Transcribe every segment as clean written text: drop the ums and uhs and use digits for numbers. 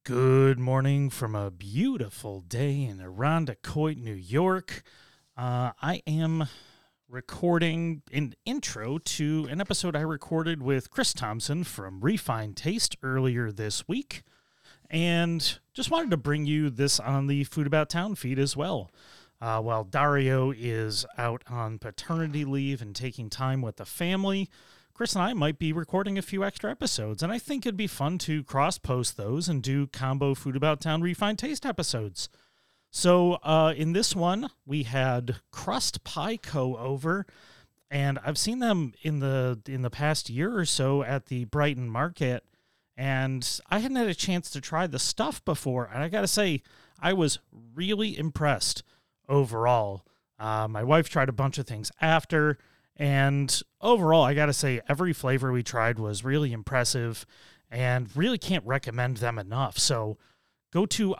Good morning from a beautiful day in Irondequoit, New York. I am recording an intro to an episode I recorded with Chris Thompson from Refined Taste earlier this week, and just wanted to bring you this on the Food About Town feed as well. While Dario is out on paternity leave and taking time with the family, Chris and I might be recording a few extra episodes, and I think it'd be fun to cross-post those and do combo Food About Town Refined Taste episodes. So in this one, we had Crust Pie Co. over, and I've seen them in the past year or so at the Brighton Market, and I hadn't had a chance to try the stuff before, and I gotta say, I was really impressed overall. My wife tried a bunch of things after, and overall, I got to say, every flavor we tried was really impressive and really can't recommend them enough. So go to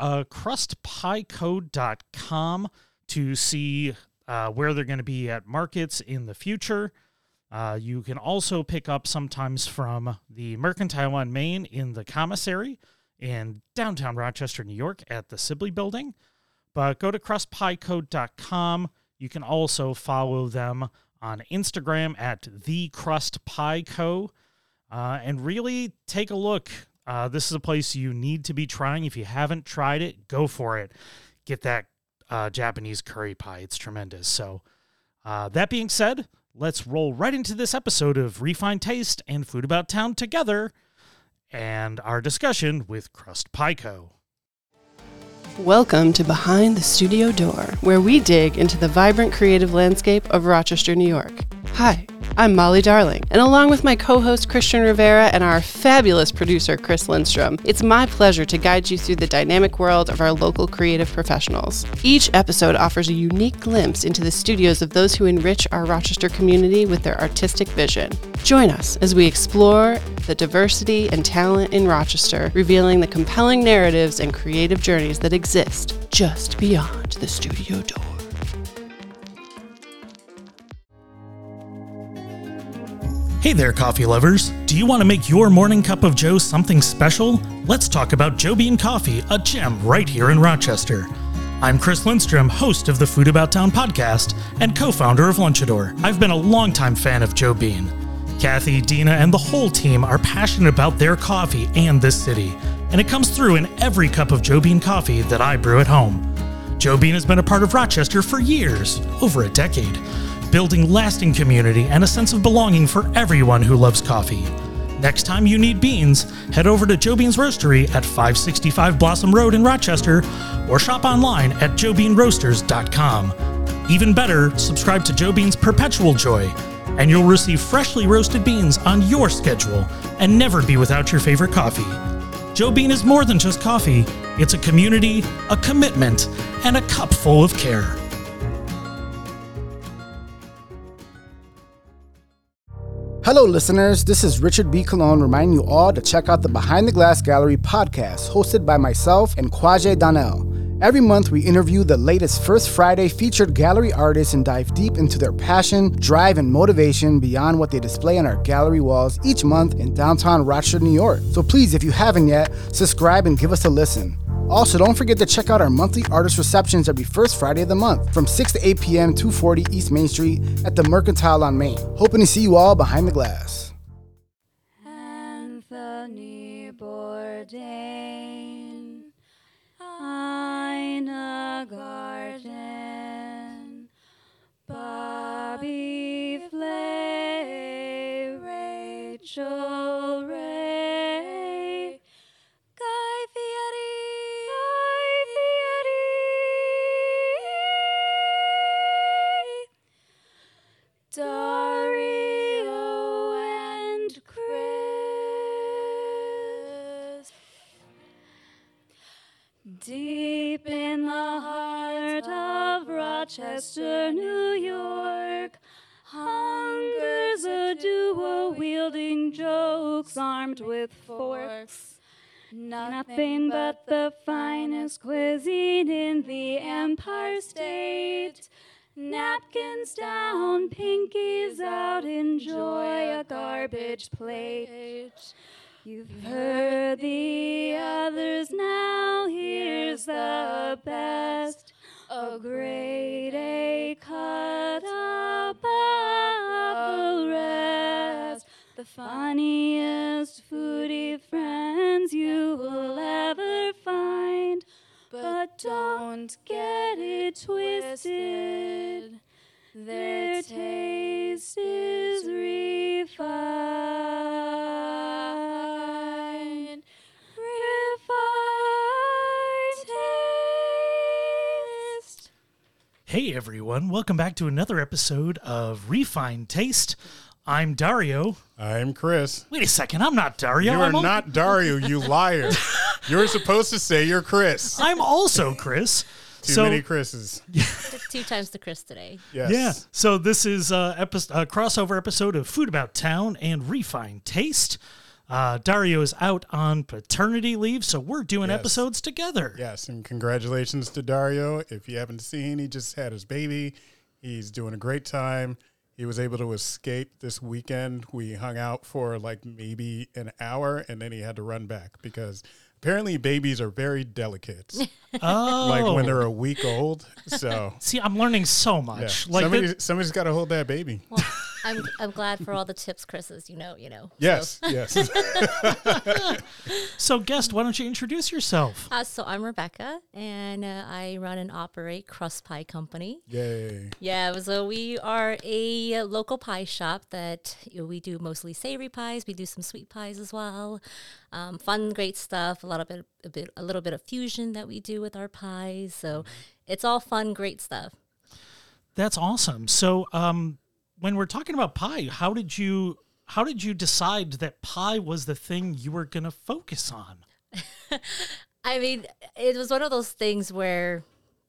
crustpieco.com to see where they're going to be at markets in the future. You can also pick up sometimes from the Mercantile on Main in the commissary in downtown Rochester, New York at the Sibley Building. But go to crustpieco.com. You can also follow them on Instagram at @thecrustpieco, and really take a look. This is a place you need to be trying. If you haven't tried it, go for it. Get that Japanese curry pie. It's tremendous. So that being said, let's roll right into this episode of Refined Taste and Food About Town together and our discussion with Crust Pie Co. Welcome to Behind the Studio Door, where we dig into the vibrant creative landscape of Rochester, New York. Hi, I'm Molly Darling, and along with my co-host Christian Rivera and our fabulous producer Chris Lindstrom, it's my pleasure to guide you through the dynamic world of our local creative professionals. Each episode offers a unique glimpse into the studios of those who enrich our Rochester community with their artistic vision. Join us as we explore the diversity and talent in Rochester, revealing the compelling narratives and creative journeys that exist just beyond the studio door. Hey there, coffee lovers. Do you want to make your morning cup of joe something special? Let's talk about Joe Bean Coffee, a gem right here in Rochester. I'm Chris Lindstrom, host of the Food About Town podcast and co-founder of Lunchador. I've been a longtime fan of Joe Bean. Kathy, Dina, and the whole team are passionate about their coffee and this city, and it comes through in every cup of Joe Bean coffee that I brew at home. Joe Bean has been a part of Rochester for years, over a decade, building lasting community and a sense of belonging for everyone who loves coffee. Next time you need beans, head over to Joe Bean's Roastery at 565 Blossom Road in Rochester, or shop online at joebeanroasters.com. Even better, subscribe to Joe Bean's Perpetual Joy, and you'll receive freshly roasted beans on your schedule and never be without your favorite coffee. Joe Bean is more than just coffee. It's a community, a commitment, and a cup full of care. Hello, listeners. This is Richard B. Colon reminding you all to check out the Behind the Glass Gallery podcast hosted by myself and Kwaje Donnell. Every month, we interview the latest First Friday featured gallery artists and dive deep into their passion, drive, and motivation beyond what they display on our gallery walls each month in downtown Rochester, New York. So please, if you haven't yet, subscribe and give us a listen. Also, don't forget to check out our monthly artist receptions every first Friday of the month from 6 to 8 p.m. 240 East Main Street at the Mercantile on Main. Hoping to see you all behind the glass. Anthony Bourdain, Ina Garden, Bobby Flay, Rachel Ray, Guy Fieri, Dario and Chris. Deep in the heart of Rochester, New York, hungers a duo wielding jokes armed with forks. Nothing but the finest cuisine in the Empire State. Napkins down, pinkies out, enjoy a garbage plate. You've heard the others now. the best. A grade A cut above the rest. The funniest foodie friends you will ever find. But don't get it twisted. Their taste is refined. Refined taste. Hey everyone, welcome back to another episode of Refined Taste. I'm Dario. I'm Chris. Wait a second, I'm not Dario. You are not Dario, you liar. You're supposed to say you're Chris. I'm also Chris. Too many Chris's. 2 times the Chris today. Yes. Yeah. So this is a crossover episode of Food About Town and Refined Taste. Dario is out on paternity leave, so we're doing Yes. episodes together. Yes, and congratulations to Dario. If you haven't seen, he just had his baby. He's doing a great time. He was able to escape this weekend. We hung out for like maybe an hour, and then he had to run back because apparently babies are very delicate. Oh. Like when they're a week old. So See, I'm learning so yeah. much. Like Somebody's got to hold that baby. Well, I'm glad for all the tips, Chris's. You know. Yes, yes. So guest, why don't you introduce yourself? So I'm Rebecca, and I run and operate Crust Pie Company. Yay. Yeah, so we are a local pie shop that we do mostly savory pies. We do some sweet pies as well. Fun, great stuff. A little bit of fusion that we do with our pies. So it's all fun, great stuff. That's awesome. So when we're talking about pie, how did you decide that pie was the thing you were going to focus on? I mean, it was one of those things where,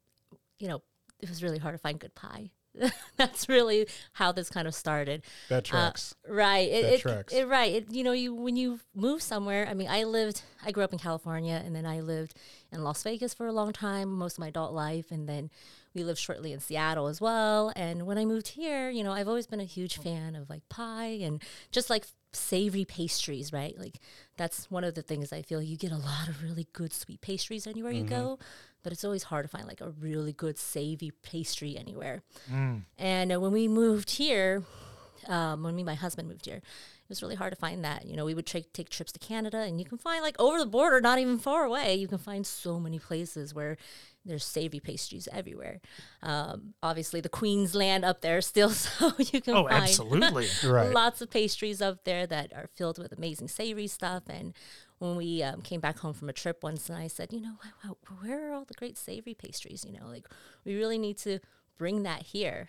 it was really hard to find good pie. That's really how this kind of started. That tracks. Right. That tracks. Right. When you move somewhere, I mean, I grew up in California, and then I lived in Las Vegas for a long time, most of my adult life. And then we lived shortly in Seattle as well. And when I moved here, I've always been a huge fan of like pie and just like savory pastries, right? Like that's one of the things I feel you get a lot of really good sweet pastries anywhere you go, but it's always hard to find like a really good savory pastry anywhere. And when we moved here, when me and my husband moved here, it was really hard to find that. We would take trips to Canada, and you can find like over the border, not even far away, you can find so many places where there's savory pastries everywhere. Obviously, the Queensland up there still, so you can find Absolutely. Right. lots of pastries up there that are filled with amazing savory stuff. And when we came back home from a trip once, and I said, where are all the great savory pastries? Like we really need to bring that here.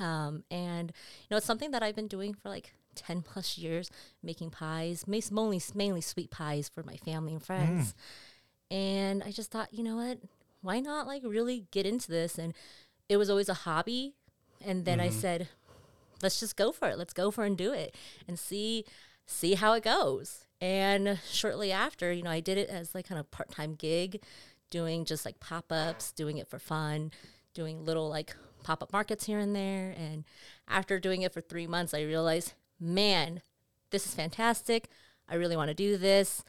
And it's something that I've been doing for like 10 plus years, making pies, mainly sweet pies for my family and friends. And I just thought, what? Why not like really get into this? And it was always a hobby. And then I said, let's just go for it. Let's go for it and do it and see how it goes. And shortly after, I did it as like kind of part-time gig, doing just like pop-ups, doing it for fun, doing little like pop-up markets here and there. And after doing it for 3 months, I realized, man, this is fantastic. I really want to do this.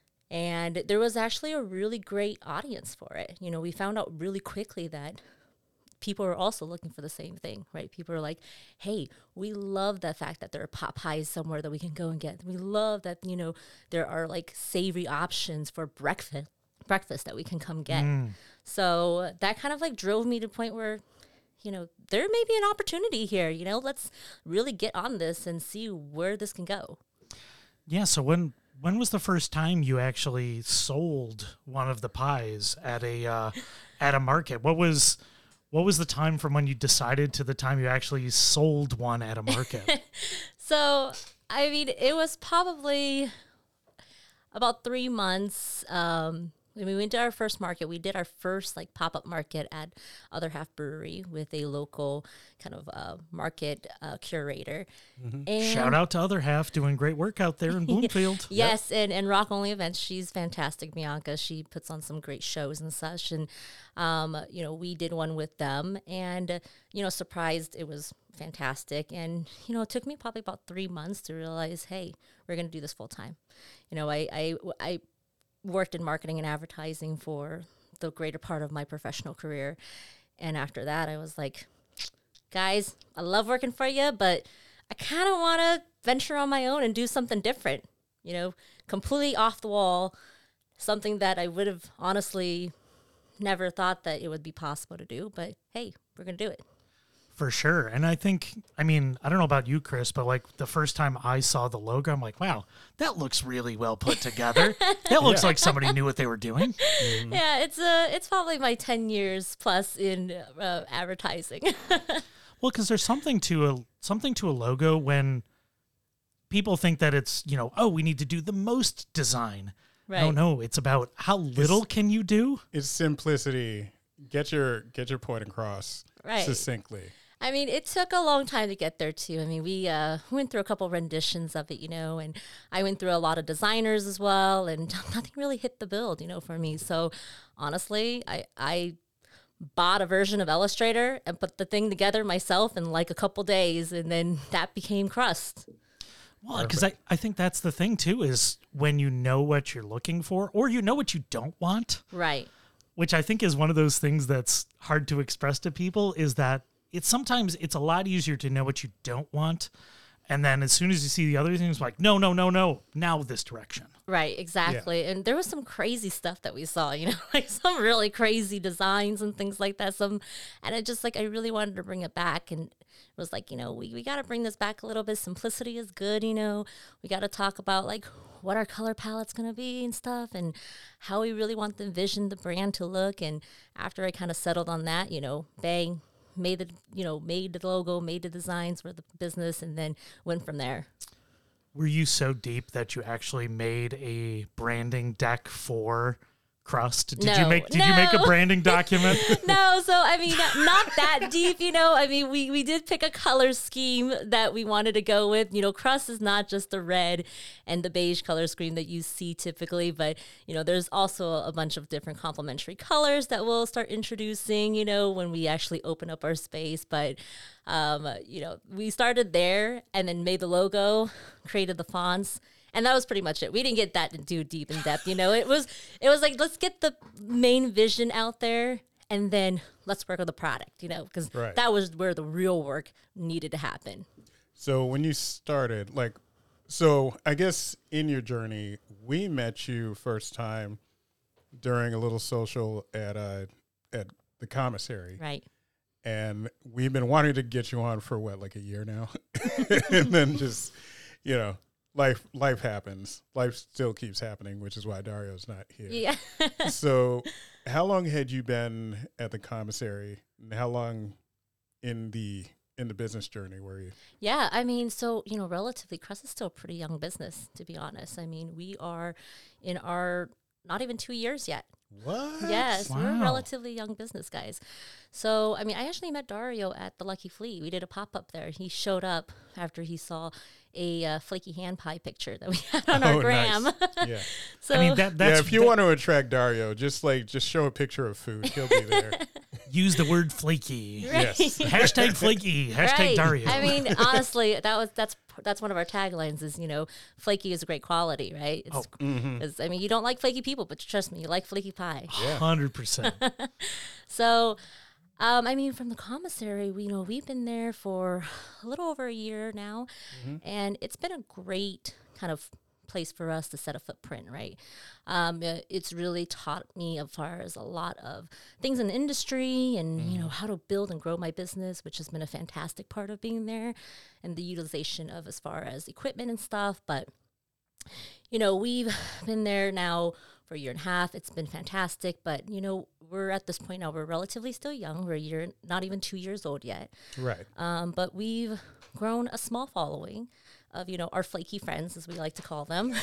And there was actually a really great audience for it. We found out really quickly that people are also looking for the same thing, right? People are like, hey, we love the fact that there are pot pies somewhere that we can go and get. We love that, there are like savory options for breakfast that we can come get. So that kind of like drove me to the point where, there may be an opportunity here, let's really get on this and see where this can go. Yeah. So when was the first time you actually sold one of the pies at a market? What was the time from when you decided to the time you actually sold one at a market? So, I mean, it was probably about 3 months. When we went to our first market, we did our first like pop-up market at Other Half Brewery with a local kind of market curator. And Shout out to Other Half, doing great work out there in Bloomfield. yes, and Rock Only Events. She's fantastic, Bianca. She puts on some great shows and such. And, we did one with them and, surprised it was fantastic. And, it took me probably about 3 months to realize, hey, we're going to do this full time. I worked in marketing and advertising for the greater part of my professional career. And after that, I was like, guys, I love working for you, but I kind of want to venture on my own and do something different, you know, completely off the wall, something that I would have honestly never thought that it would be possible to do. But hey, we're going to do it. For sure. And I think, I mean, I don't know about you, Chris, but like the first time I saw the logo, I'm like, wow, that looks really well put together. That looks like somebody knew what they were doing. Yeah, it's probably my 10 years plus in advertising. Well, because there's something to a logo when people think that it's, you know, oh, we need to do the most design. Right. No, it's about how little can you do? It's simplicity. Get your point across Right. succinctly. I mean, it took a long time to get there too. I mean, we went through a couple renditions of it, you know, and I went through a lot of designers as well, and nothing really hit the build, you know, for me. So honestly, I bought a version of Illustrator and put the thing together myself in like a couple days, and then that became Crust. Well, because I think that's the thing too, is when you know what you're looking for or you know what you don't want, Right. which I think is one of those things that's hard to express to people, is that sometimes it's a lot easier to know what you don't want. And then as soon as you see the other things, like, no, now this direction. Right, exactly. And there was some crazy stuff that we saw, you know, like some really crazy designs and things like that. And it just like, I really wanted to bring it back. And it was like, you know, we got to bring this back a little bit. Simplicity is good, you know. We got to talk about like what our color palette's going to be and stuff, and how we really want the vision, the brand to look. And after I kind of settled on that, you know, bang, made the logo, made the designs for the business, and then went from there. Were you so deep that you actually made a branding deck for Crust? Did you make a branding document? No, so I mean, not that deep, you know. I mean, we did pick a color scheme that we wanted to go with. You know, Crust is not just the red and the beige color scheme that you see typically, but you know, there's also a bunch of different complementary colors that we'll start introducing, you know, when we actually open up our space. But you know, we started there and then made the logo, created the fonts. And that was pretty much it. We didn't get that too deep in depth, you know. It was like, let's get the main vision out there, and then let's work on the product, you know, because that was where the real work needed to happen. So when you started, like, so I guess in your journey, we met you first time during a little social at the commissary, Right. and we've been wanting to get you on for what, like a year now, and then just, you know. Life happens. Life still keeps happening, which is why Dario's not here. Yeah. So how long had you been at the commissary, and how long in the business journey were you? Yeah, I mean, so, you know, relatively, Crust is still a pretty young business, to be honest. I mean, we are in our not even 2 years yet. What? Yes, we're a Wow. relatively young business, guys. So, I mean, I actually met Dario at the Lucky Flea. We did a pop-up there. He showed up after he saw a flaky hand pie picture that we had on our gram. Nice. Yeah. So, I mean, that's If you want to attract Dario, just show a picture of food. He'll be there. use the word flaky. Right. Yes. Hashtag flaky. Hashtag Right. Dario. I mean, honestly, that's one of our taglines is, you know, flaky is a great quality, right? It's, I mean, you don't like flaky people, but trust me, you like flaky pie. 100%. So, I mean, from the commissary, we've been there for a little over a year now, and it's been a great kind of place for us to set a footprint, right? It's really taught me as far as a lot of things in the industry and, you know, how to build and grow my business, which has been a fantastic part of being there, and the utilization of as far as equipment and stuff. But, you know, we've been there now for a year and a half. It's been fantastic, but, you know, we're at this point now, we're relatively still young. We're a year, not even 2 years old yet. Right. But we've grown a small following of, you know, our flaky friends, as we like to call them.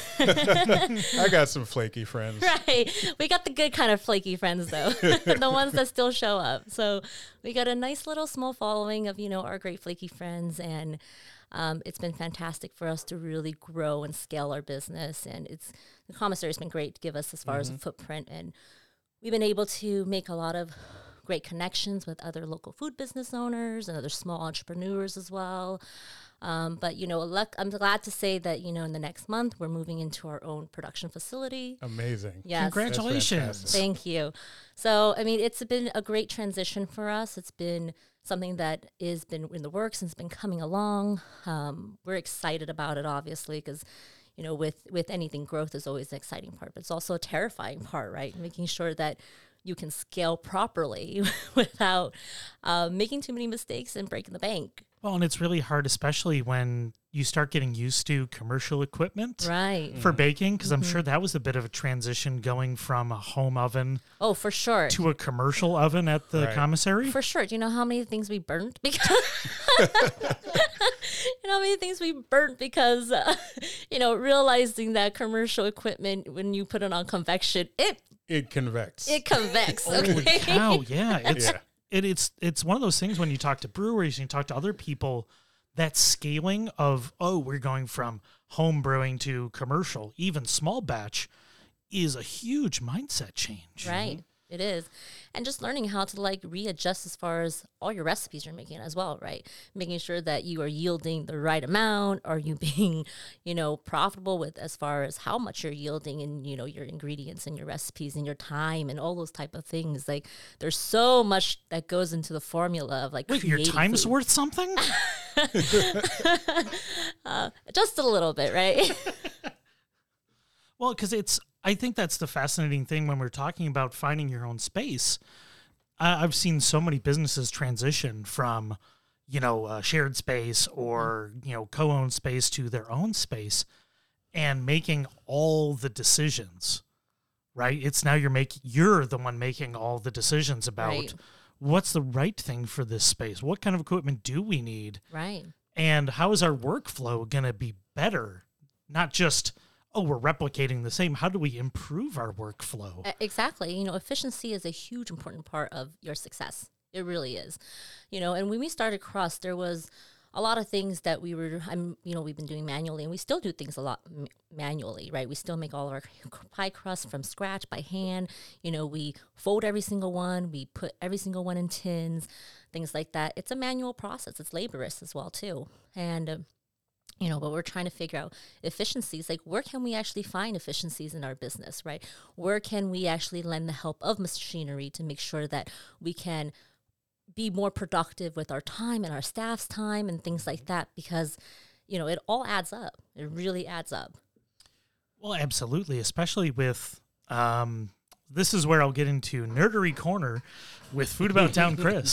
I got some flaky friends. Right. We got the good kind of flaky friends, though, the ones that still show up. So we got a nice little small following of, you know, our great flaky friends. And it's been fantastic for us to really grow and scale our business. And the commissary has been great to give us as far as a footprint. And we've been able to make a lot of great connections with other local food business owners and other small entrepreneurs as well. But, I'm glad to say that, in the next month, we're moving into our own production facility. Amazing. Yes. Congratulations. Thank you. So, it's been a great transition for us. It's been something that has been in the works and it's been coming along. We're excited about it, obviously, because, with anything, growth is always an exciting part, but it's also a terrifying part, right? Making sure that you can scale properly without making too many mistakes and breaking the bank. Well, and it's really hard, especially when you start getting used to commercial equipment Right. for baking, because I'm sure that was a bit of a transition going from a home oven Oh, for sure. to a commercial oven at the Right. commissary. For sure. Do you know how many things we burnt because how many things we burnt because realizing that commercial equipment, when you put it on convection, It convects. it convects. Holy Okay. cow, yeah. Yeah. It's one of those things when you talk to breweries and you talk to other people, that scaling of, we're going from home brewing to commercial, even small batch, is a huge mindset change. Right. It is. And just learning how to readjust as far as all your recipes you're making as well, right? Making sure that you are yielding the right amount. Are you being, profitable with as far as how much you're yielding and, your ingredients and your recipes and your time and all those type of things. Like there's so much that goes into the formula of Wait, your creating time's food. worth something? Just a little bit, right? Well, because I think that's the fascinating thing when we're talking about finding your own space. I've seen so many businesses transition from, shared space or, co-owned space to their own space and making all the decisions, right? It's now you're the one making all the decisions about Right. what's the right thing for this space? What kind of equipment do we need? Right. And how is our workflow going to be better? Not just, we're replicating the same. How do we improve our workflow? Exactly. Efficiency is a huge important part of your success. It really is. And when we started Crust, there was a lot of things that we've been doing manually, and we still do things a lot manually, right? We still make all of our pie crusts from scratch by hand. We fold every single one. We put every single one in tins, things like that. It's a manual process. It's laborious as well, too. And, but we're trying to figure out efficiencies, like where can we actually find efficiencies in our business, right? Where can we actually lend the help of machinery to make sure that we can be more productive with our time and our staff's time and things like that? Because, it all adds up. It really adds up. Well, absolutely, especially with this is where I'll get into nerdery corner with Food About Town Chris.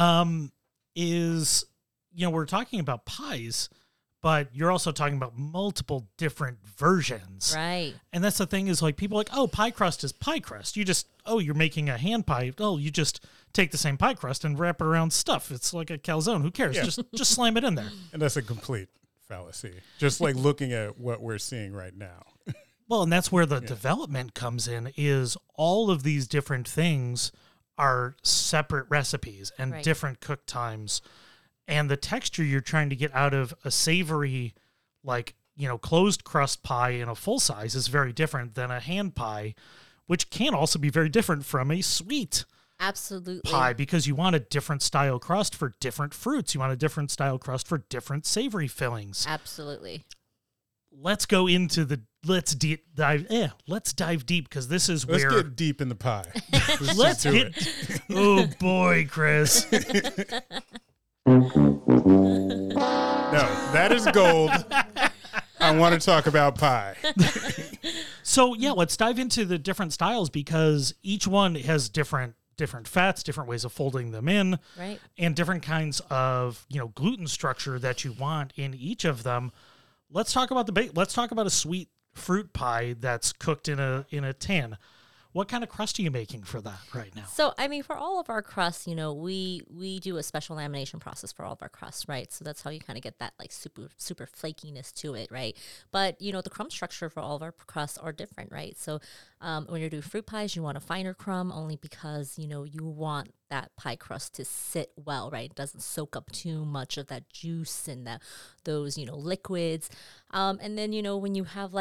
We're talking about pies, but you're also talking about multiple different versions. Right. And that's the thing is people are like, pie crust is pie crust. You just, you're making a hand pie. You just take the same pie crust and wrap it around stuff. It's like a calzone. Who cares? Yeah. Just slam it in there. And that's a complete fallacy. Just like looking at what we're seeing right now. Well, and that's where the development comes in, is all of these different things are separate recipes and Right. different cook times. And the texture you're trying to get out of a savory, closed crust pie in a full size is very different than a hand pie, which can also be very different from a sweet Absolutely. pie, because you want a different style crust for different fruits. You want a different style crust for different savory fillings. Absolutely. Let's go into let's dive deep, because this is Let's where get deep in the pie. let's do get. it. Oh boy, Chris. No, that is gold. I want to talk about pie. So let's dive into the different styles, because each one has different fats, different ways of folding them in, Right. and different kinds of gluten structure that you want in each of them. Let's talk about let's talk about a sweet fruit pie that's cooked in a tin. What kind of crust are you making for that right now? So, for all of our crusts, we do a special lamination process for all of our crusts, right? So that's how you kind of get that super flakiness to it, right? But, the crumb structure for all of our crusts are different, right? So when you're doing fruit pies, you want a finer crumb only because, you want that pie crust to sit well, right? It doesn't soak up too much of that juice and those liquids. And then, when you have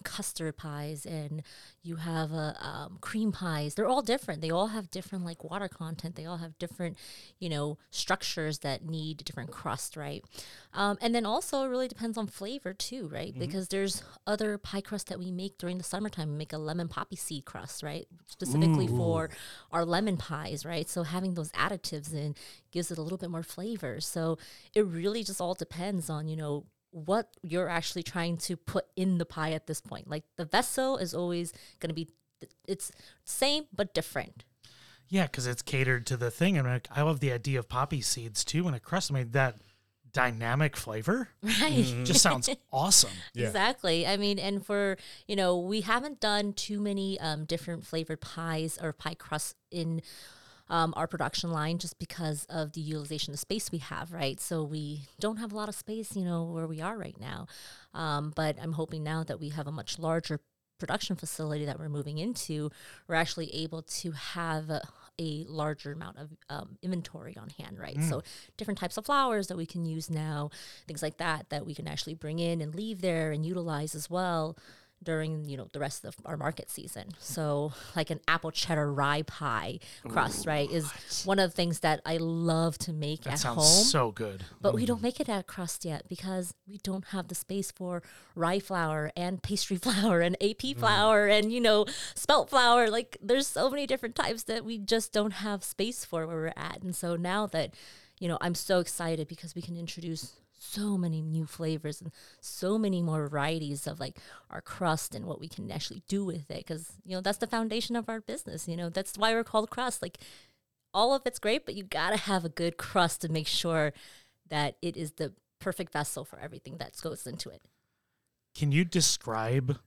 custard pies, and you have cream pies. They're all different. They all have different like water content. They all have different, structures that need different crust, right? And then also it really depends on flavor too, right? Because there's other pie crust that we make during the summertime. We make a lemon poppy seed crust, right? Specifically for our lemon pies, right? So having those additives in gives it a little bit more flavor. So it really just all depends on, what you're actually trying to put in the pie at this point. Like the vessel is always going to be, it's same but different. Yeah, because it's catered to the thing. And I love the idea of poppy seeds too. And a crust, that dynamic flavor Right. just sounds awesome. Yeah. Exactly. I mean, and for, we haven't done too many different flavored pies or pie crusts in our production line just because of the utilization of space we have, right? So we don't have a lot of space, where we are right now. But I'm hoping now that we have a much larger production facility that we're moving into, we're actually able to have a larger amount of inventory on hand, right? So different types of flours that we can use now, things like that we can actually bring in and leave there and utilize as well during, the rest of our market season. So like an apple cheddar rye pie crust, right, is one of the things that I love to make That at sounds home. so good. But we don't make it at crust yet because we don't have the space for rye flour and pastry flour and AP flour and, spelt flour. Like there's so many different types that we just don't have space for where we're at. And so now that, I'm so excited because we can introduce so many new flavors and so many more varieties of like our crust and what we can actually do with it. Because, that's the foundation of our business. That's why we're called crust. Like all of it's great, but you got to have a good crust to make sure that it is the perfect vessel for everything that goes into it. Can you describe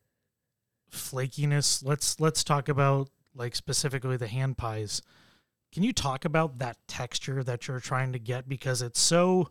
flakiness? Let's talk about like specifically the hand pies. Can you talk about that texture that you're trying to get? Because it's so,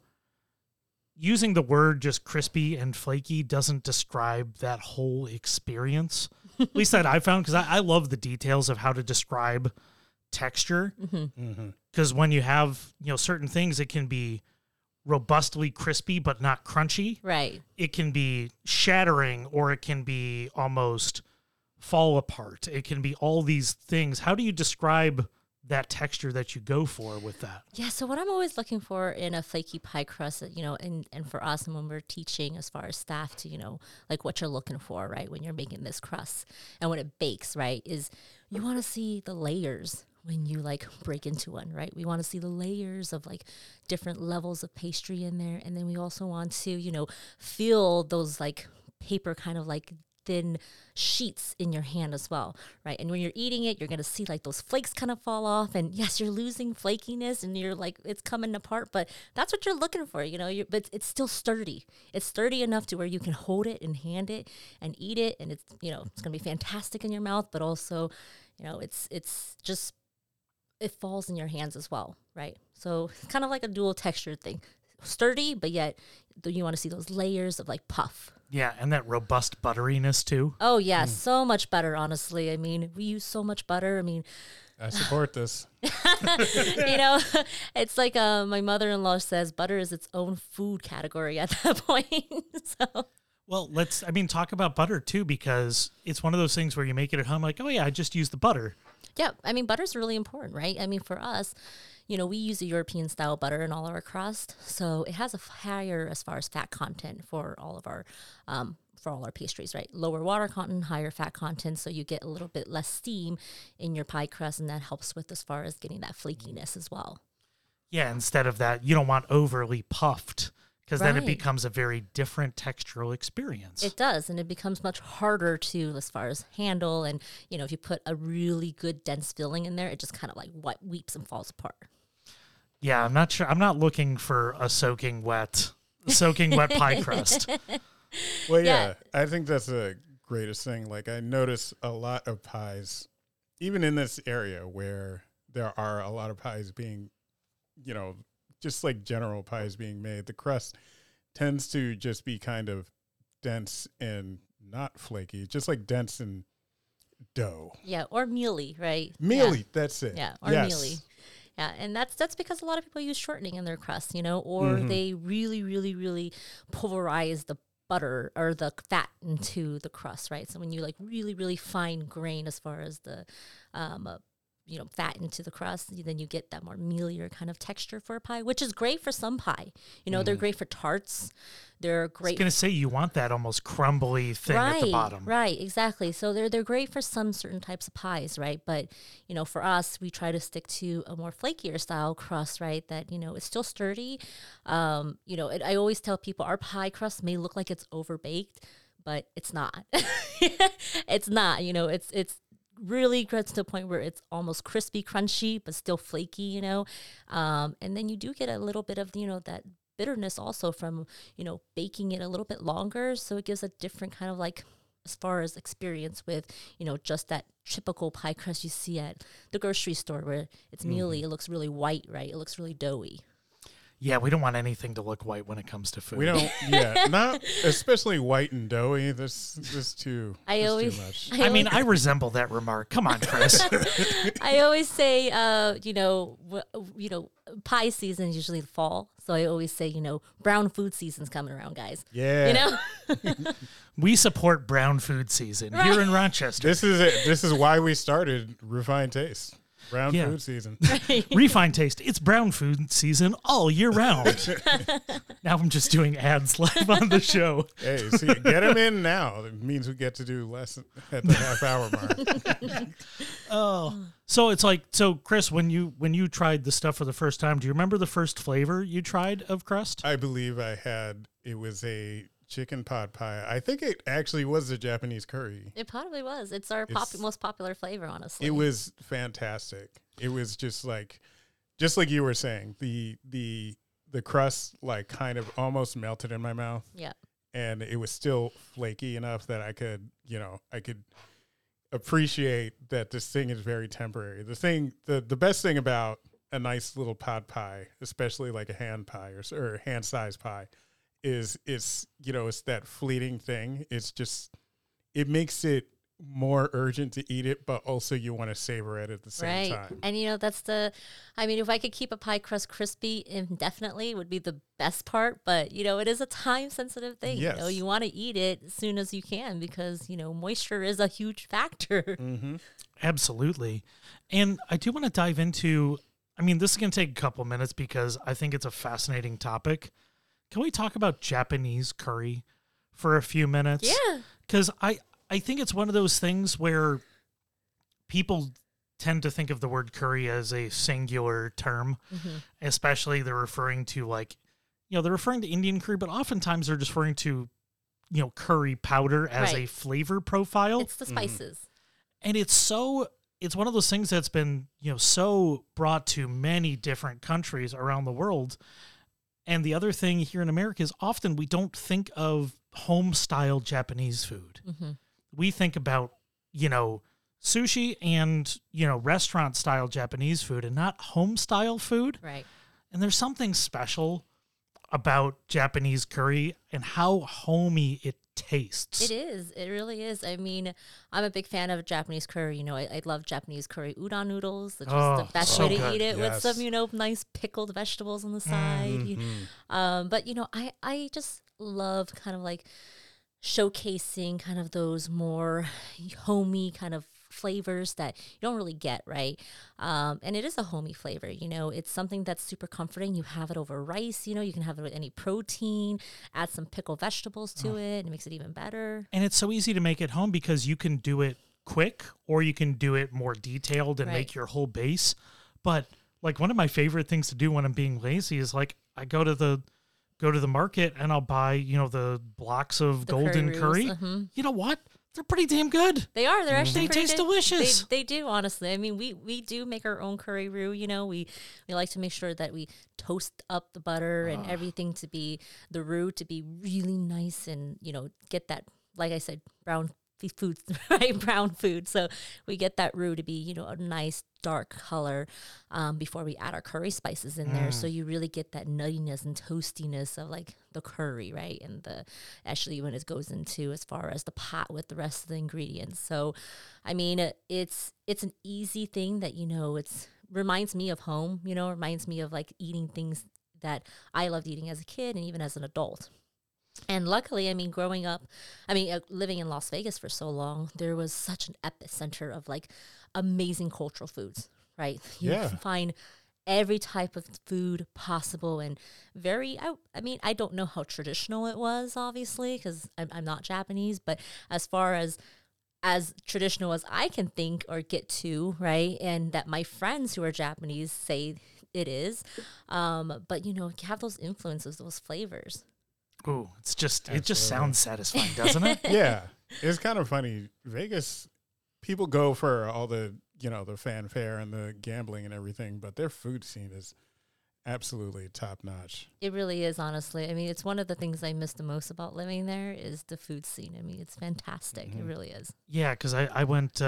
using the word just crispy and flaky doesn't describe that whole experience. At least that I found, because I love the details of how to describe texture. Because when you have, certain things, it can be robustly crispy but not crunchy. Right. It can be shattering, or it can be almost fall apart. It can be all these things. How do you describe that texture that you go for with that? Yeah, so what I'm always looking for in a flaky pie crust, and for us, and when we're teaching as far as staff to, like what you're looking for, right, when you're making this crust and when it bakes, right, is you want to see the layers when you like break into one, right? We want to see the layers of like different levels of pastry in there. And then we also want to, feel those like paper kind of like thin sheets in your hand as well, right? And when you're eating it, you're going to see like those flakes kind of fall off, and yes, you're losing flakiness and you're like, it's coming apart, but that's what you're looking for, but it's still sturdy. It's sturdy enough to where you can hold it and hand it and eat it. And it's, it's going to be fantastic in your mouth, but also, it's just, it falls in your hands as well, right? So it's kind of like a dual texture thing. Sturdy, but yet you want to see those layers of like puff. Yeah, and that robust butteriness too. Oh, yeah, so much butter, honestly. I mean, we use so much butter. I mean, I support this. It's like my mother-in-law says butter is its own food category at that point. So. Well, let's talk about butter too, because it's one of those things where you make it at home like, oh yeah, I just use the butter. Yeah, I mean, butter's really important, right? I mean, for us, we use a European style butter in all of our crust, so it has a higher as far as fat content for all of our pastries, right? Lower water content, higher fat content, so you get a little bit less steam in your pie crust, and that helps with as far as getting that flakiness as well. Yeah, instead of that, you don't want overly puffed, because then it Right. becomes a very different textural experience. It does, and it becomes much harder to as far as handle, and if you put a really good dense filling in there, it just kind of like weeps and falls apart. Yeah, I'm not sure. I'm not looking for a soaking wet pie crust. Well, Yeah. I think that's the greatest thing. Like, I notice a lot of pies, even in this area where there are a lot of pies being, just like general pies being made, the crust tends to just be kind of dense and not flaky, just like dense and dough. Yeah, or mealy, right? Mealy, that's it. Yeah, or Yes. mealy. Yeah, and that's because a lot of people use shortening in their crust, or they really, really, really pulverize the butter or the fat into the crust, right? So when you like really, really fine grain as far as the, fat into the crust, then you get that more mealier kind of texture for a pie, which is great for some pie. They're great for tarts. They're I was great. going to say you want that almost crumbly thing at the bottom. Right, exactly. So they're great for some certain types of pies, right? But, for us, we try to stick to a more flakier style crust, right? That, it's still sturdy. I always tell people our pie crust may look like it's overbaked, but it's not. It's not, it's really gets to the point where it's almost crispy, crunchy, but still flaky, and then you do get a little bit of, that bitterness also from, baking it a little bit longer. So it gives a different kind of like, as far as experience with, just that typical pie crust you see at the grocery store where it's mealy, it looks really white, right? It looks really doughy. Yeah, we don't want anything to look white when it comes to food. We don't, not especially white and doughy. This too. Too much. I resemble that remark. Come on, Chris. I always say, pie season is usually the fall. So I always say, brown food season's coming around, guys. Yeah. We support brown food season here in Rochester. This is it. This is why we started Refined Taste. Brown food season. Refined Taste. It's brown food season all year round. Now I'm just doing ads live on the show. Hey, see, get them in now. It means we get to do less at the half-hour mark. So it's like, Chris, when you tried the stuff for the first time, do you remember the first flavor you tried of crust? I believe it was a chicken pot pie. I think it actually was a Japanese curry. It probably was. It's our most popular flavor, honestly. It was fantastic. It was just like you were saying, the crust like kind of almost melted in my mouth. Yeah. And it was still flaky enough that I could appreciate that this thing is very temporary. The best thing about a nice little pot pie, especially like a hand pie or hand-sized pie, is it's that fleeting thing. It's just, it makes it more urgent to eat it, but also you want to savor it at the same time. And if I could keep a pie crust crispy indefinitely, would be the best part, but it is a time sensitive thing. Yes. You want to eat it as soon as you can because moisture is a huge factor. Mm-hmm. Absolutely. And I do want to dive into, this is going to take a couple minutes because I think it's a fascinating topic. Can we talk about Japanese curry for a few minutes? Yeah. Because I think it's one of those things where people tend to think of the word curry as a singular term, especially they're referring to they're referring to Indian curry, but oftentimes they're just referring to, curry powder as a flavor profile. It's the spices. And it's one of those things that's been, so brought to many different countries around the world. And the other thing here in America is often we don't think of home-style Japanese food. Mm-hmm. We think about, sushi and, restaurant-style Japanese food and not home-style food. Right. And there's something special about Japanese curry and how homey it tastes. It is. It really is. I'm a big fan of Japanese curry. I love Japanese curry udon noodles. It's just the best way to eat it with some, nice pickled vegetables on the side. But, I just love kind of like showcasing kind of those more homey kind of flavors that you don't really get, right? And it is a homey flavor, it's something that's super comforting. You have it over rice, you can have it with any protein, add some pickled vegetables to it, and it makes it even better. And it's so easy to make at home because you can do it quick or you can do it more detailed and make your whole base. But like one of my favorite things to do when I'm being lazy is like I go to the market and I'll buy, the blocks of golden curry. You know what? They're pretty damn good. They are. They're actually they taste delicious. They do, honestly. We do make our own curry roux. We like to make sure that we toast up the butter and everything to be the roux to be really nice and get that, like I said, brown food, right? Brown food. So we get that roux to be a nice dark color before we add our curry spices in there. So you really get that nuttiness and toastiness of like the curry, right? And actually when it goes into as far as the pot with the rest of the ingredients. So it's an easy thing that it's reminds me of home. Reminds me of like eating things that I loved eating as a kid and even as an adult. And luckily, I mean, living in Las Vegas for so long, there was such an epicenter of like amazing cultural foods, right? You Yeah. find every type of food possible and I don't know how traditional it was, obviously, because I'm not Japanese, but as far as traditional as I can think or get to, right? And that my friends who are Japanese say it is. But, you have those influences, those flavors. Ooh, it just Absolutely. sounds satisfying, doesn't it? Yeah, it's kind of funny. Vegas, people go for all the the fanfare and the gambling and everything, but their food scene is absolutely top notch. It really is, honestly. I mean, it's one of the things I miss the most about living there is the food scene. I mean, it's fantastic. It really is. Yeah, because I went.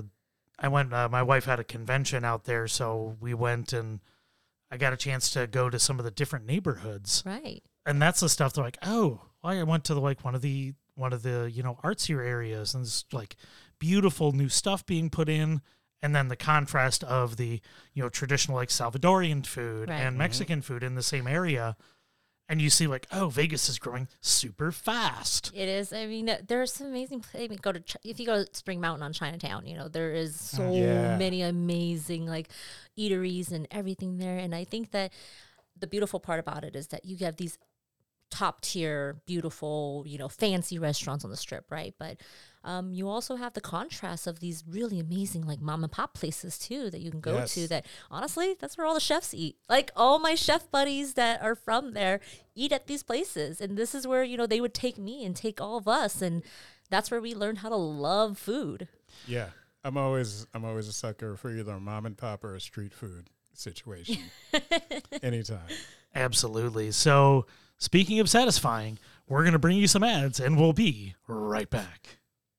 My wife had a convention out there, so we went and I got a chance to go to some of the different neighborhoods. Right. And that's the stuff they're like, oh, I went to one of the artsier areas, and there's like beautiful new stuff being put in, and then the contrast of the traditional like Salvadorian food Right. and Mexican food in the same area, and you see like, oh, Vegas is growing super fast. It is. I mean, there's some amazing. I mean, if you go to Spring Mountain on Chinatown, there is so Yeah. many amazing like eateries and everything there. And I think that the beautiful part about it is that you have these top tier, beautiful, fancy restaurants on the strip, right? But you also have the contrast of these really amazing like mom and pop places too that you can go Yes. to that honestly, that's where all the chefs eat. Like all my chef buddies that are from there eat at these places. And this is where, they would take me and take all of us. And that's where we learned how to love food. Yeah, I'm always a sucker for either a mom and pop or a street food situation. Anytime. Absolutely. So, speaking of satisfying, we're going to bring you some ads, and we'll be right back.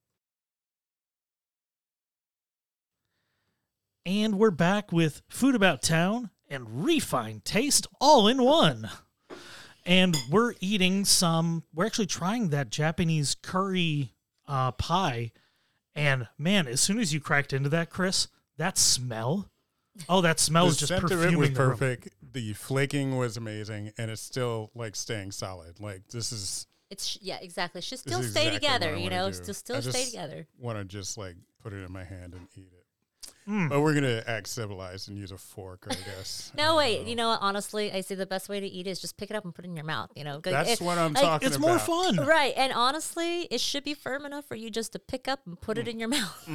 And we're back with Food About Town and Refined Taste all in one. And we're actually trying that Japanese curry pie. And man, as soon as you cracked into that, Chris, that smell. Oh, that smell is The just scent of it perfuming was the room. perfect. The flaking was amazing, and it's still like staying solid. Like this is Exactly. Should this still is stay exactly together, what I wanna do. still I stay just together. Want to just like put it in my hand and eat it. Mm. But we're gonna act civilized and use a fork, I guess. I No, don't wait. know. What? Honestly, I say the best way to eat is just pick it up and put it in your mouth. That's what I'm like, talking It's about. more fun. Right. And honestly, it should be firm enough for you just to pick up and put it in your mouth.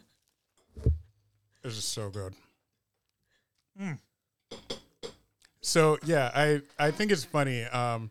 This is so good. Mm. So yeah, I think it's funny.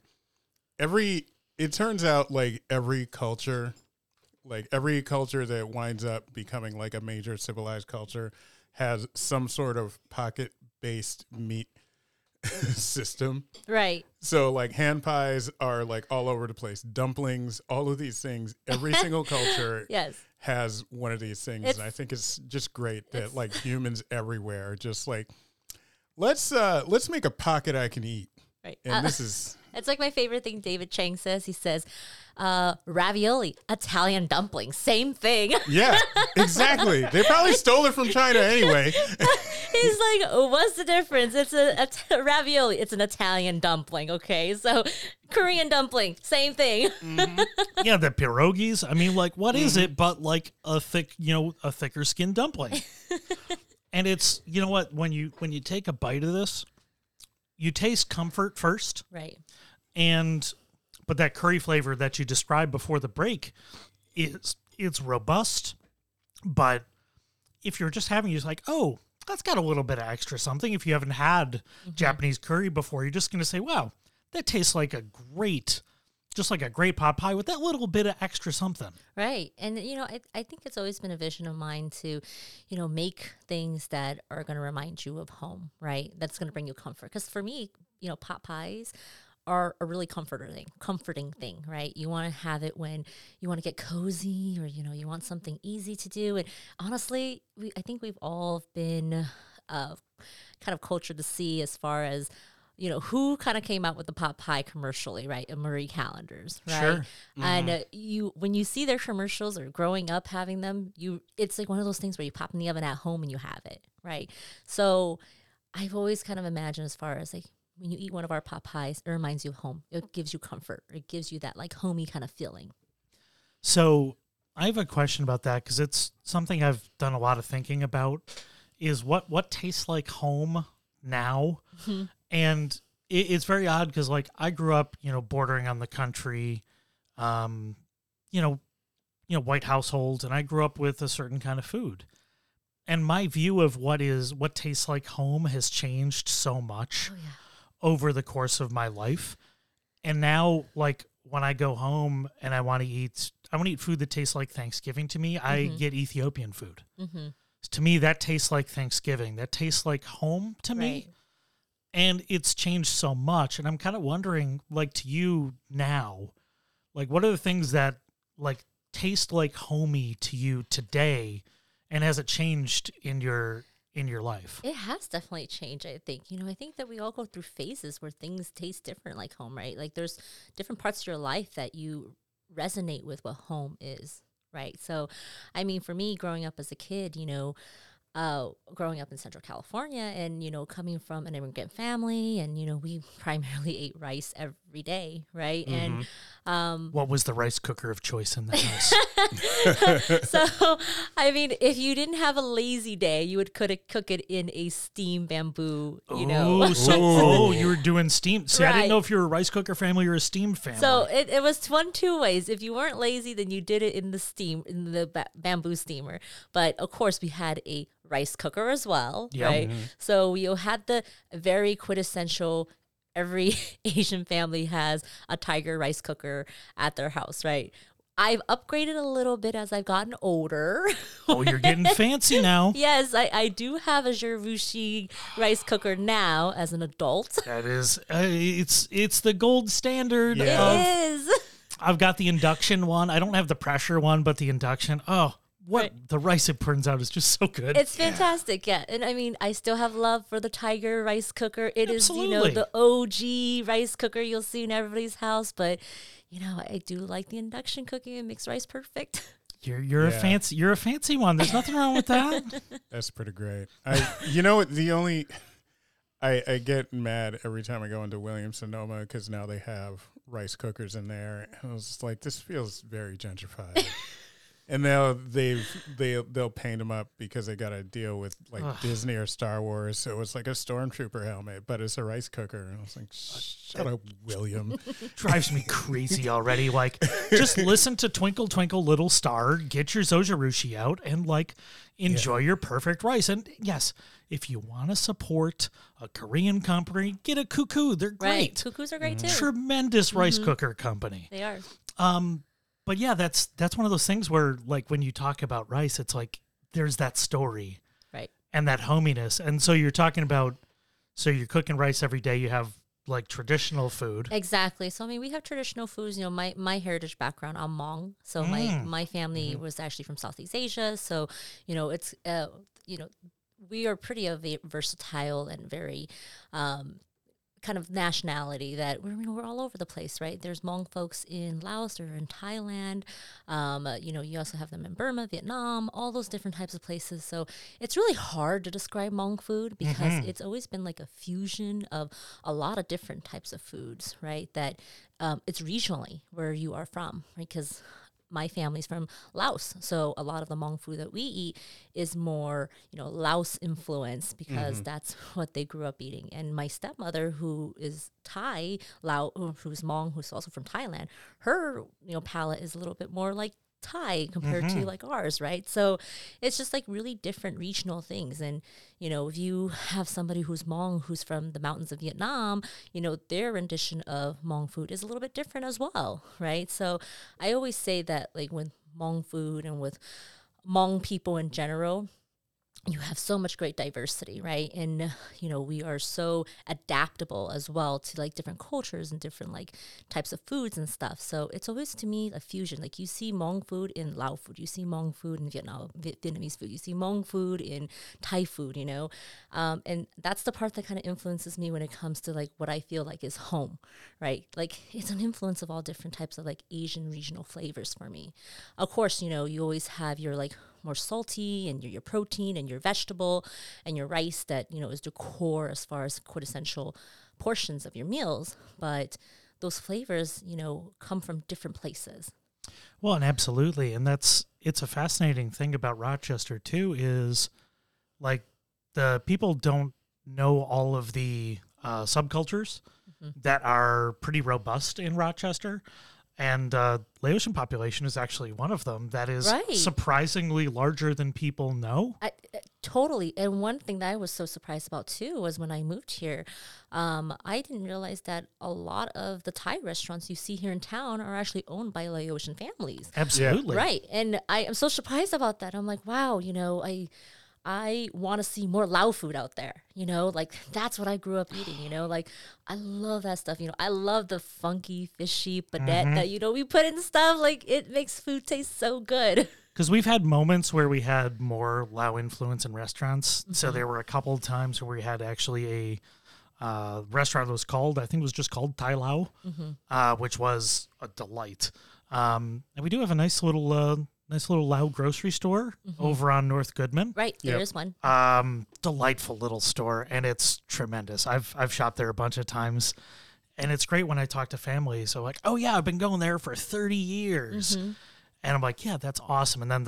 It turns out like every culture that winds up becoming like a major civilized culture has some sort of pocket-based meat system. Right. So like hand pies are like all over the place. Dumplings, all of these things. Every single culture Yes. has one of these things, and I think it's just great that like humans everywhere are just like, let's make a pocket I can eat. Right. And this is It's like my favorite thing David Chang says. He says, ravioli, Italian dumpling, same thing. yeah, exactly. They probably stole it from China anyway. He's like, what's the difference? It's a ravioli. It's an Italian dumpling, okay? So Korean dumpling, same thing. Yeah, the pierogies. I mean, like, what is it but like a thicker skinned dumpling? And it's, you know what, when you take a bite of this, you taste comfort first, Right. but that curry flavor that you described before the break it's robust. But if you're just having, you're just like, oh, that's got a little bit of extra something. If you haven't had Japanese curry before, you're just going to say, wow, that tastes like a great pot pie with that little bit of extra something. Right. And, I think it's always been a vision of mine to, make things that are going to remind you of home, right? That's going to bring you comfort. Because for me, pot pies are a really comforting thing, right? You want to have it when you want to get cozy or, you want something easy to do. And honestly, I think we've all been kind of cultured to see as far as, who kind of came out with the pot pie commercially, right? Marie Callender's, right? Sure. And when you see their commercials or growing up having them, it's like one of those things where you pop in the oven at home and you have it, right? So I've always kind of imagined as far as like when you eat one of our pot pies, it reminds you of home. It gives you comfort. It gives you that like homey kind of feeling. So I have a question about that because it's something I've done a lot of thinking about is what tastes like home now. Mm-hmm. And it's very odd because like I grew up, bordering on the country, white households, and I grew up with a certain kind of food. And my view of what tastes like home has changed so much over the course of my life. And now, like, when I go home and I want to eat food that tastes like Thanksgiving to me, I get Ethiopian food. Mm-hmm. To me, that tastes like Thanksgiving. That tastes like home to me. And it's changed so much. And I'm kind of wondering, like, to you now, like, what are the things that, like, taste like homey to you today? And has it changed in your life? It has definitely changed, I think. I think that we all go through phases where things taste different like home, right? Like there's different parts of your life that you resonate with what home is, right? So, I mean, for me, growing up as a kid, growing up in Central California and, coming from an immigrant family and, we primarily ate rice every day, right? Mm-hmm. And what was the rice cooker of choice in the house? So, I mean, if you didn't have a lazy day, you would cook it in a steam bamboo, you were doing steam. See, I didn't Right. know if you were a rice cooker family or a steam family. So it was two ways. If you weren't lazy, then you did it in the bamboo steamer. But of course, we had a rice cooker as well, Yep. right? Mm-hmm. So we had the very quintessential. Every Asian family has a Tiger rice cooker at their house, right? I've upgraded a little bit as I've gotten older. Oh, you're getting fancy now. Yes, I do have a Zhivushi rice cooker now as an adult. That is, it's the gold standard. Yeah. It is. I've got the induction one. I don't have the pressure one, but the induction. Oh, the rice it turns out is just so good. It's fantastic, yeah. And I mean, I still have love for the Tiger rice cooker. It Absolutely. is, the OG rice cooker you'll see in everybody's house. But, I do like the induction cooking. It makes rice perfect. You're a fancy one. There's nothing wrong with that. That's pretty great. I get mad every time I go into Williams-Sonoma because now they have rice cookers in there. And I was just like, this feels very gentrified. And they'll paint them up because they got a deal with like Disney or Star Wars. So it's like a stormtrooper helmet, but it's a rice cooker. And I was like, shut up, William. Drives me crazy already. Like, just listen to Twinkle Twinkle Little Star, get your Zojirushi out, and like enjoy your perfect rice. And yes, if you want to support a Korean company, get a Cuckoo. They're great. Right. Cuckoos are great too. Tremendous rice cooker company. They are. But yeah, that's one of those things where, like, when you talk about rice, it's like there's that story, Right. and that hominess. And so you're talking about, so you're cooking rice every day. You have like traditional food. Exactly. So I mean, we have traditional foods. My heritage background, I'm Hmong. So my family was actually from Southeast Asia. So it's we are pretty versatile and very kind of nationality that we're all over the place, right? There's Hmong folks in Laos or in Thailand. You also have them in Burma, Vietnam, all those different types of places. So it's really hard to describe Hmong food because it's always been like a fusion of a lot of different types of foods, right? That it's regionally where you are from, right? Because my family's from Laos, so a lot of the Hmong food that we eat is more, Laos influence because that's what they grew up eating. And my stepmother, who is Thai, who's Hmong, who's also from Thailand, her, palate is a little bit more like Thai compared to like ours, right? So it's just like really different regional things. And, if you have somebody who's Hmong, who's from the mountains of Vietnam, their rendition of Hmong food is a little bit different as well, right? So I always say that like with Hmong food and with Hmong people in general, you have so much great diversity, right? And, we are so adaptable as well to like different cultures and different like types of foods and stuff. So it's always to me a fusion. Like you see Hmong food in Lao food, you see Hmong food in Vietnamese food, you see Hmong food in Thai food, and that's the part that kind of influences me when it comes to like what I feel like is home, right? Like it's an influence of all different types of like Asian regional flavors for me. Of course, you always have your like more salty, and your protein and your vegetable and your rice that, you know, is the core as far as quintessential portions of your meals. But those flavors, you know, come from different places. Well, and absolutely. And it's a fascinating thing about Rochester too, is like the people don't know all of the subcultures that are pretty robust in Rochester. And Laotian population is actually one of them that is Right. surprisingly larger than people know. Totally. And one thing that I was so surprised about too was when I moved here, I didn't realize that a lot of the Thai restaurants you see here in town are actually owned by Laotian families. Absolutely. Right. And I am so surprised about that. I'm like, wow, you know, I want to see more Lao food out there, you know, like that's what I grew up eating, you know, like I love that stuff. You know, I love the funky, fishy baguette that, you know, we put in stuff, like it makes food taste so good. Because we've had moments where we had more Lao influence in restaurants. So there were a couple of times where we had actually a restaurant that was called, I think it was just called Thai Lao, which was a delight. And we do have a nice little Lao grocery store over on North Goodman. Right. There is one. Delightful little store, and it's tremendous. I've shopped there a bunch of times, and it's great when I talk to families. So like, oh yeah, I've been going there for 30 years. And I'm like, yeah, that's awesome. And then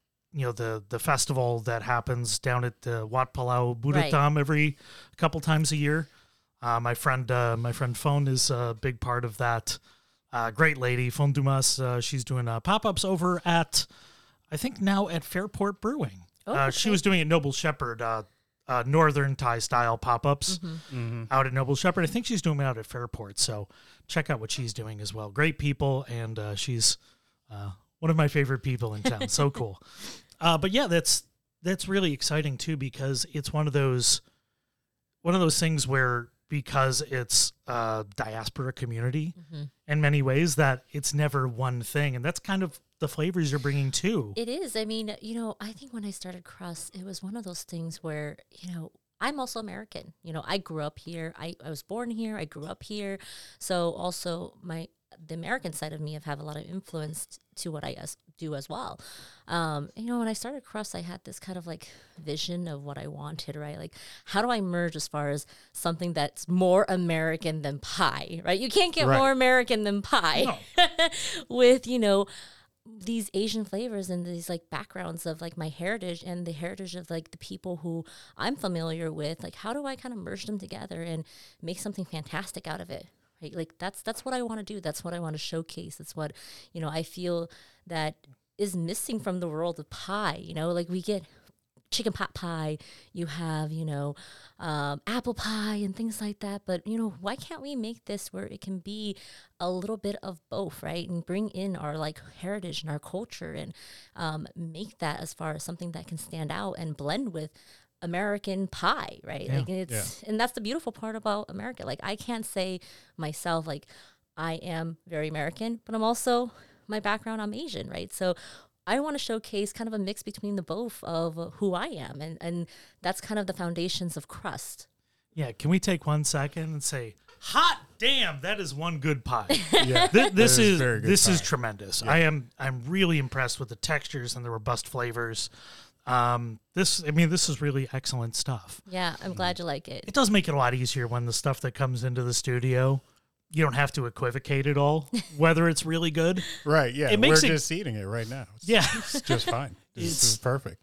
the festival that happens down at the Wat Palau Budatam every couple times a year. My friend Phone is a big part of that. Great lady, Phone Dumas. She's doing pop-ups over at, I think now at Fairport Brewing. She was doing at Noble Shepherd, Northern Thai style pop-ups out at Noble Shepherd. I think she's doing it out at Fairport. So check out what she's doing as well. Great people, and she's one of my favorite people in town. So cool. But yeah, that's really exciting too, because it's one of those things where, because it's a diaspora community in many ways, that it's never one thing. And that's kind of the flavors you're bringing too. It is. I mean, you know, I think when I started Crust, it was one of those things where, you know, I'm also American. You know, I grew up here. I was born here. I grew up here. So also the American side of me have a lot of influence to what I do as well. You know, when I started Crust, I had this kind of like vision of what I wanted, right? Like, how do I merge as far as something that's more American than pie, right? You can't get more American than pie with, you know, these Asian flavors and these like backgrounds of like my heritage and the heritage of like the people who I'm familiar with. Like, how do I kind of merge them together and make something fantastic out of it? Right? Like that's what I want to do. That's what I want to showcase. That's what, you know, I feel that is missing from the world of pie. You know, like we get chicken pot pie, you have, you know, apple pie and things like that. But, you know, why can't we make this where it can be a little bit of both, right? And bring in our like heritage and our culture and make that as far as something that can stand out and blend with American pie, right? Yeah. Like and that's the beautiful part about America. Like I can't say myself like I am very American, but I'm also, my background, I'm Asian, right? So I want to showcase kind of a mix between the both of who I am, and that's kind of the foundations of Crust. Yeah, can we take 1 second and say, hot damn, that is one good pie. Yeah, This is very good this is pie. tremendous. Yeah. I'm really impressed with the textures and the robust flavors. This is really excellent stuff. Yeah, I'm glad you like it. It does make it a lot easier when the stuff that comes into the studio, you don't have to equivocate it all, whether it's really good. Right, yeah. It makes We're it- just eating it right now. Yeah. It's just fine. This is perfect.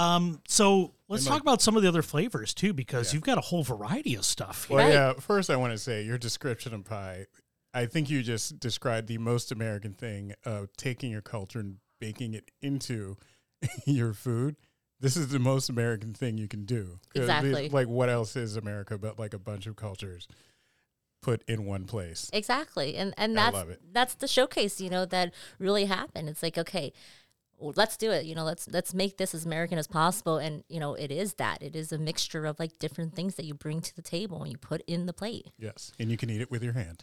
So let's And talk like- about some of the other flavors too, because Yeah. you've got a whole variety of stuff here. Well, Right. yeah, first I want to say your description of pie, I think you just described the most American thing of taking your culture and baking it into your food. This is the most American thing you can do. 'Cause Exactly. Like, what else is America but like a bunch of cultures put in one place? Exactly. And I love it. that's the showcase, you know, that really happened. It's like, okay, well, let's do it. You know, let's make this as American as possible. And, you know, it is that. It is a mixture of like different things that you bring to the table and you put in the plate. Yes, and you can eat it with your hand.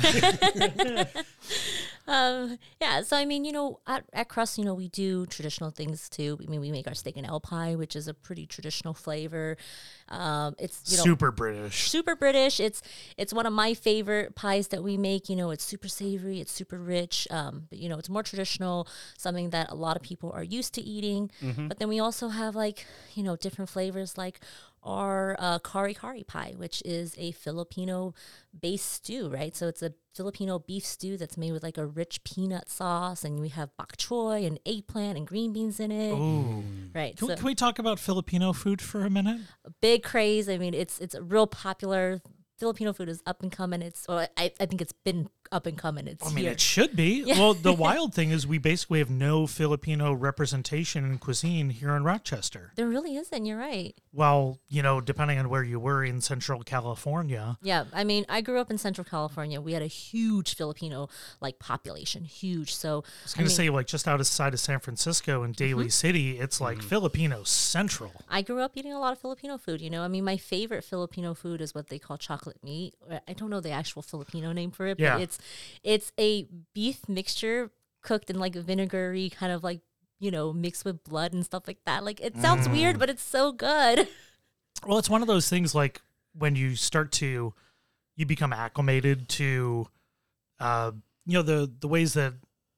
Yeah, so I mean, you know, at Crust, you know, we do traditional things too. I mean, we make our steak and ale pie, which is a pretty traditional flavor. It's, you know, Super British. super British. It's one of my favorite pies that we make. You know, it's super savory, it's super rich. But you know, it's more traditional, something that a lot of what people are used to eating. But then we also have like, you know, different flavors like our kari kari pie, which is a Filipino-based stew, right? So it's a Filipino beef stew that's made with like a rich peanut sauce, and we have bok choy and eggplant and green beans in it. Ooh. Right. Can, So can we talk about Filipino food for a minute? a big craze. I mean, it's a real popular. Filipino food is up and coming. I think it's been up and coming. It's I mean, here. it should be. Well, the wild thing is we basically have no Filipino representation in cuisine here in Rochester. There really isn't. You're right. Well, you know, depending on where you were in Central California. Yeah, I mean, I grew up in Central California. We had a huge Filipino like population, huge. So I was going to say, like, just outside of San Francisco and Daly City, it's like Filipino Central. I grew up eating a lot of Filipino food. You know, I mean, my favorite Filipino food is what they call chocolate meat. I don't know the actual Filipino name for it, Yeah. but it's a beef mixture cooked in like a vinegary kind of like, you know, mixed with blood and stuff like that. Like it sounds weird, but it's so good. Well, it's one of those things like when you you become acclimated to, you know, the ways that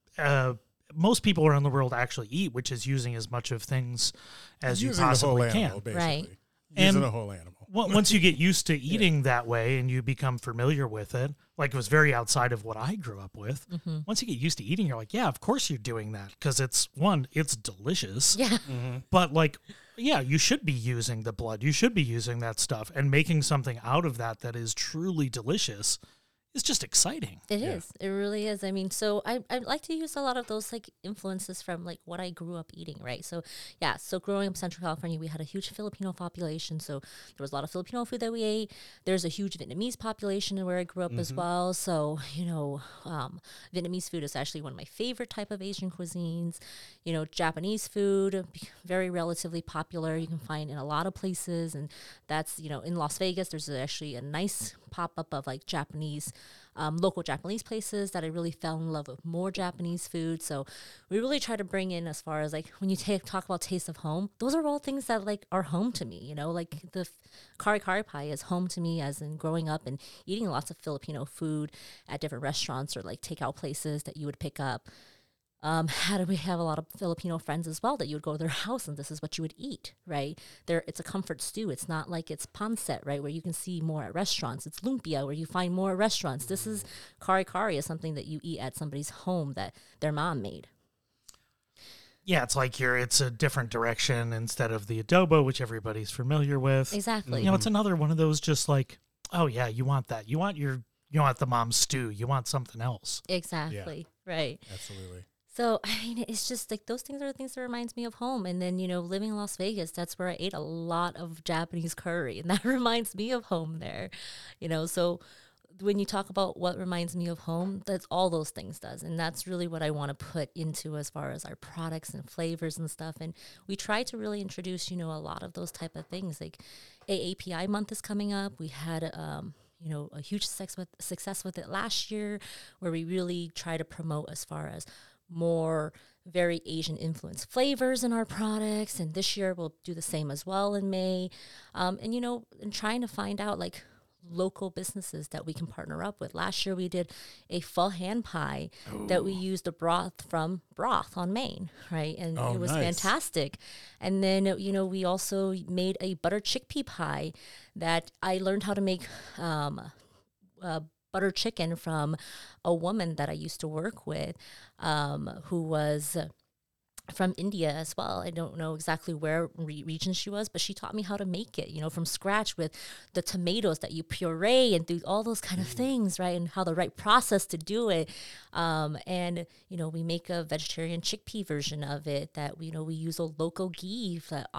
most people around the world actually eat, which is using as much of things as you Using the whole possibly animal, can. basically. Right. Using And- the whole animal. Once you get used to eating that way and you become familiar with it, like it was very outside of what I grew up with. Once you get used to eating, you're like, yeah, of course you're doing that because it's delicious. Yeah. But like, yeah, you should be using the blood. You should be using that stuff and making something out of that is truly delicious is just exciting. It is. It really is. I mean, so I like to use a lot of those like influences from like what I grew up eating, right? So yeah, so growing up in Central California, we had a huge Filipino population. So there was a lot of Filipino food that we ate. There's a huge Vietnamese population where I grew up as well. So, you know, Vietnamese food is actually one of my favorite type of Asian cuisines. You know, Japanese food, very relatively popular. You can find in a lot of places. And that's, you know, in Las Vegas, there's actually a nice pop-up of like Japanese local Japanese places that I really fell in love with more Japanese food. So we really try to bring in as far as like when you talk about taste of home, those are all things that like are home to me, you know, like the kari kari pie is home to me as in growing up and eating lots of Filipino food at different restaurants or like takeout places that you would pick up. We have a lot of Filipino friends as well that you would go to their house and this is what you would eat, right? It's a comfort stew. It's not like it's pancit, right, where you can see more at restaurants. It's lumpia, where you find more at restaurants. This is kari kari is something that you eat at somebody's home that their mom made. Yeah, it's like it's a different direction instead of the adobo, which everybody's familiar with. Exactly. You know, it's another one of those just like, oh yeah, you want that. You want the mom's stew. You want something else. Exactly. Right. Absolutely. So, I mean, it's just like those things are the things that reminds me of home. And then, you know, living in Las Vegas, that's where I ate a lot of Japanese curry. And that reminds me of home there, you know. So when you talk about what reminds me of home, that's all those things does. And that's really what I want to put into as far as our products and flavors and stuff. And we try to really introduce, you know, a lot of those type of things. Like AAPI month is coming up. We had, you know, a huge success with it last year where we really try to promote as far as more very Asian influenced flavors in our products. And this year we'll do the same as well in May. And, you know, and trying to find out like local businesses that we can partner up with. Last year we did a pho hand pie that we used the broth from Broth on Main, right? And it was nice. fantastic. And then, you know, we also made a butter chickpea pie that I learned how to make butter chicken from a woman that I used to work with who was from India as well. I don't know exactly where region she was, but she taught me how to make it, you know, from scratch with the tomatoes that you puree and do all those kind of things, right? And how the right process to do it. And, you know, we make a vegetarian chickpea version of it that, you know, we use a local ghee,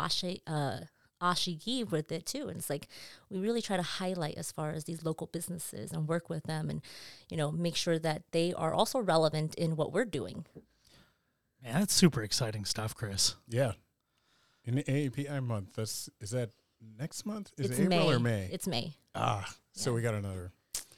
ashi ghee with it too. And it's like, we really try to highlight as far as these local businesses and work with them and, you know, make sure that they are also relevant in what we're doing. Yeah, that's super exciting stuff, Chris. Yeah. In the AAPI month, is that next month? Is It's it April May. or May? It's May. So we got another.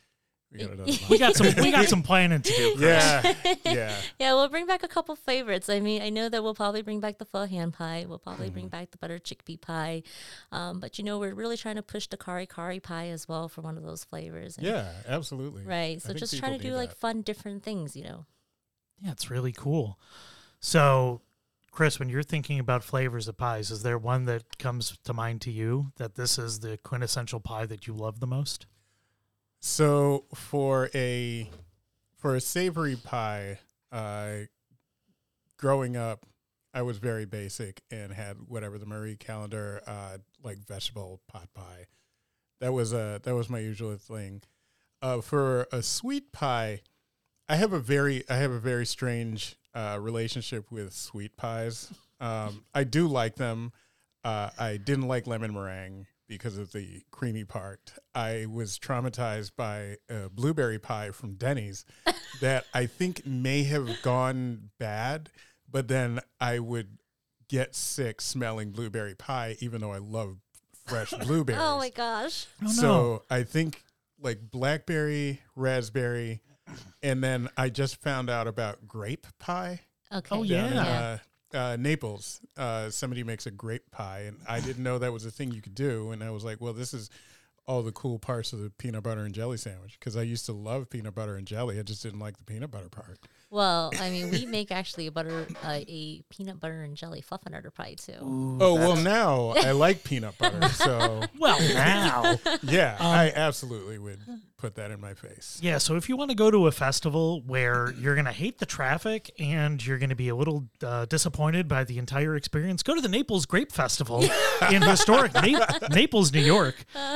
We got some planning to do, Chris. Yeah. Yeah, we'll bring back a couple favorites. I mean, I know that we'll probably bring back the pho hand pie. We'll probably bring back the butter chickpea pie. But, you know, we're really trying to push the kari kari pie as well for one of those flavors. And, Yeah, absolutely. right. So I think just people trying to do need like that. fun, different things, you know. Yeah, it's really cool. So Chris, when you're thinking about flavors of pies, is there one that comes to mind to you that this is the quintessential pie that you love the most? So for a savory pie, growing up, I was very basic and had whatever the Marie Callender like vegetable pot pie. That was my usual thing. For a sweet pie, I have a very strange relationship with sweet pies. I do like them. I didn't like lemon meringue because of the creamy part. I was traumatized by a blueberry pie from Denny's that I think may have gone bad, but then I would get sick smelling blueberry pie, even though I love fresh blueberries. Oh my gosh. Oh, So no. I think like blackberry, raspberry, and then I just found out about grape pie. Okay. Oh, Down yeah. in Naples, somebody makes a grape pie, and I didn't know that was a thing you could do. And I was like, well, this is all the cool parts of the peanut butter and jelly sandwich, because I used to love peanut butter and jelly. I just didn't like the peanut butter part. Well, I mean, we make actually a peanut butter and jelly fluffernutter pie too. Oh, well, now I like peanut butter. So, Well, now. yeah, I absolutely would put that in my face. Yeah, so if you want to go to a festival where you're going to hate the traffic and you're going to be a little disappointed by the entire experience, go to the Naples Grape Festival in historic Naples, New York.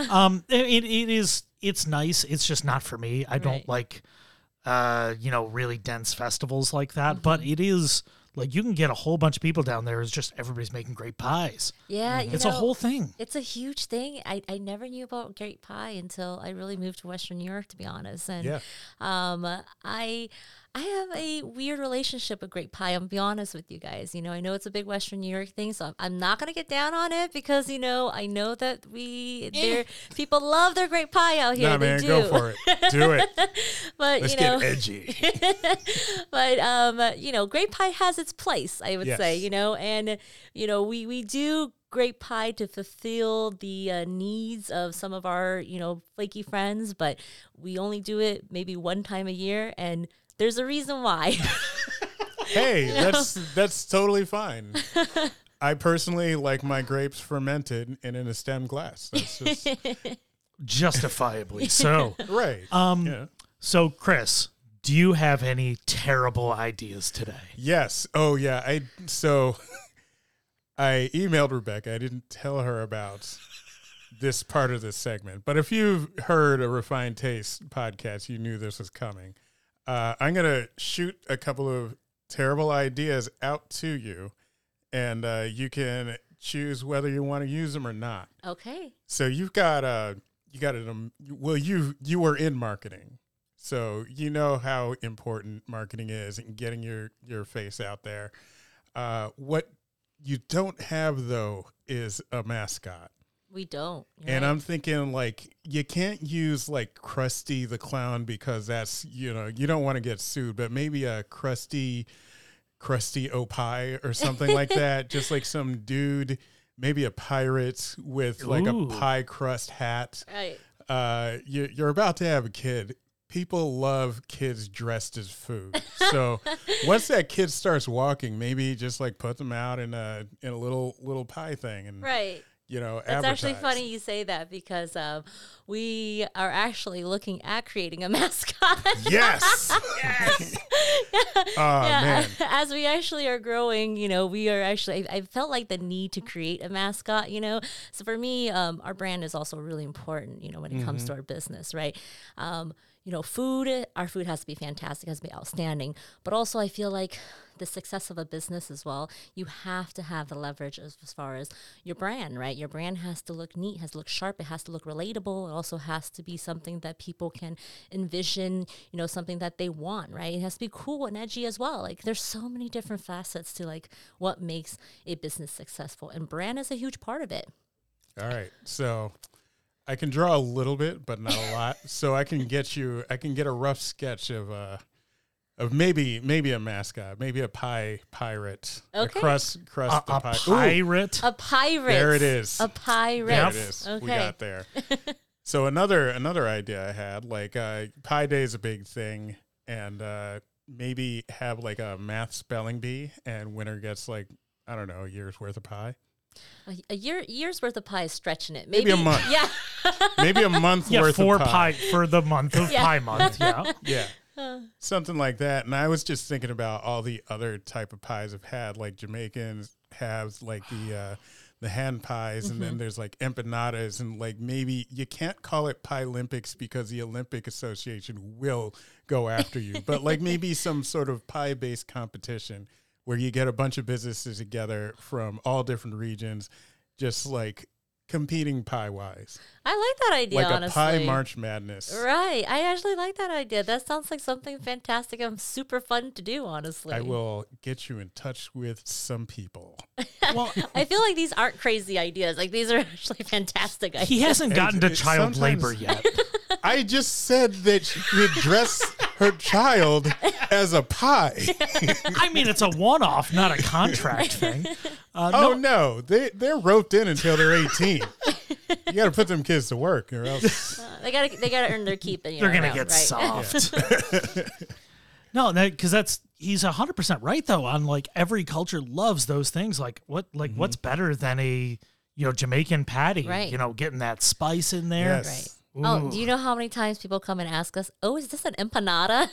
It's nice. It's just not for me. I don't like, really dense festivals like that. But it is like you can get a whole bunch of people down there. It's just everybody's making great pies. Yeah, It's a whole thing. It's a huge thing. I never knew about grape pie until I really moved to Western New York, to be honest. And Yeah. I have a weird relationship with grape pie. I'm be honest with you guys. I know it's a big Western New York thing, so I'm not gonna get down on it because I know that people love their grape pie out here. Nah, They man, do. go for it. Do it. But Let's get edgy. but grape pie has its place, I would Yes. say, and we do grape pie to fulfill the needs of some of our flaky friends, but we only do it maybe one time a year, and there's a reason why. Hey, that's totally fine. I personally like my grapes fermented and in a stem glass. That's just Justifiably so. right. Yeah. So, Chris, do you have any terrible ideas today? Yes. Oh, yeah. I emailed Rebecca. I didn't tell her about this part of this segment, but if you've heard a Refined Taste podcast, you knew this was coming. I'm gonna shoot a couple of terrible ideas out to you, and you can choose whether you want to use them or not. Okay. So you were in marketing, so you know how important marketing is and getting your face out there. What you don't have though is a mascot. We don't. And right? I'm thinking like you can't use like Krusty the Clown because that's you don't want to get sued, but maybe a Krusty O'Pie or something like that. Just like some dude, maybe a pirate with like Ooh. a pie crust hat. Right. You're about to have a kid. People love kids dressed as food. So once that kid starts walking, maybe just like put them out in a little pie thing and Right. It's advertise. actually funny you say that because we are actually looking at creating a mascot. Yes. Yes. Oh man. As we actually are growing, we are actually, I felt like the need to create a mascot, So for me, our brand is also really important, when it comes to our business, right? Our food has to be fantastic, has to be outstanding. But also I feel like the success of a business as well, you have to have the leverage as far as your brand, right? Your brand has to look neat, has to look sharp, it has to look relatable. It also has to be something that people can envision, something that they want, right? It has to be cool and edgy as well. Like there's so many different facets to like what makes a business successful, and brand is a huge part of it. All right. So I can draw a little bit, but not a lot. So I can get a rough sketch of maybe a mascot, maybe a pirate. Okay. A crust A the pie. Ooh, pirate? A pirate. there it is. A pirate. There it is. Okay. We got there. So another idea I had, like Pi Day is a big thing, and maybe have like a math spelling bee, and winner gets like I don't know, a year's worth of pie. A year's worth of pie is stretching it. Maybe a month. Yeah. Maybe a month Yeah, worth 4 of pie for the month of Pie Month. Yeah. Yeah. Something like that. And I was just thinking about all the other type of pies I've had, like Jamaicans have like the hand pies, and then there's like empanadas, and like maybe you can't call it Pie Olympics because the Olympic Association will go after you, but like maybe some sort of pie-based competition where you get a bunch of businesses together from all different regions, just like competing pie-wise. I like that idea, Like honestly. a pie March Madness. Right. I actually like that idea. That sounds like something fantastic and super fun to do, honestly. I will get you in touch with some people. Well, I feel like these aren't crazy ideas. Like, these are actually fantastic ideas. he hasn't gotten to It- child sometimes- labor yet. I just said that she would dress her child as a pie. I mean, it's a one-off, not a contract thing. Oh no, they're roped in until they're 18. You got to put them kids to work, or else. They gotta earn their keep. And, They're gonna around, get right? soft. No, because he's 100% right though. On like every culture loves those things. Like what's better than a Jamaican patty? Right. Getting that spice in there. Yes. Right. Ooh. Oh, do you know how many times people come and ask us, "Oh, is this an empanada?"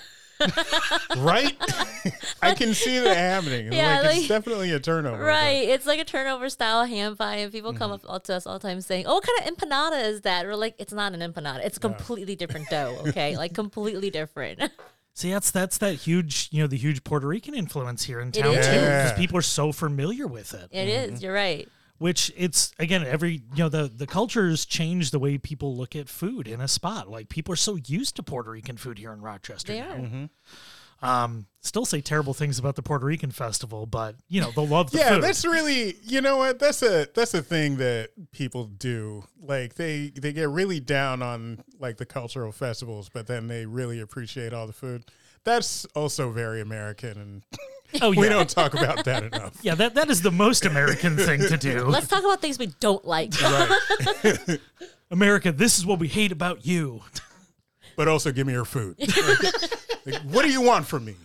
Right? I can see that happening. Yeah, it's like- definitely a turnover. Right. It's like a turnover style ham pie, and people come up to us all the time saying, "Oh, what kind of empanada is that?" We're like, "It's not an empanada. It's a completely different dough. Okay, like completely different." See, that's that huge, the huge Puerto Rican influence here in It town too, is. because Yeah. people are so familiar with it. It is. You're right. Which it's again the cultures change the way people look at food in a spot. Like people are so used to Puerto Rican food here in Rochester. They now. are. Still say terrible things about the Puerto Rican festival, but they'll love the Yeah, food. that's really, you know what? That's a thing that people do. Like they get really down on like the cultural festivals, but then they really appreciate all the food. That's also very American, and Oh yeah. we don't talk about that enough. Yeah, that is the most American thing to do. Let's talk about things we don't like. Right. America, this is what we hate about you. But also give me your food. Like, what do you want from me?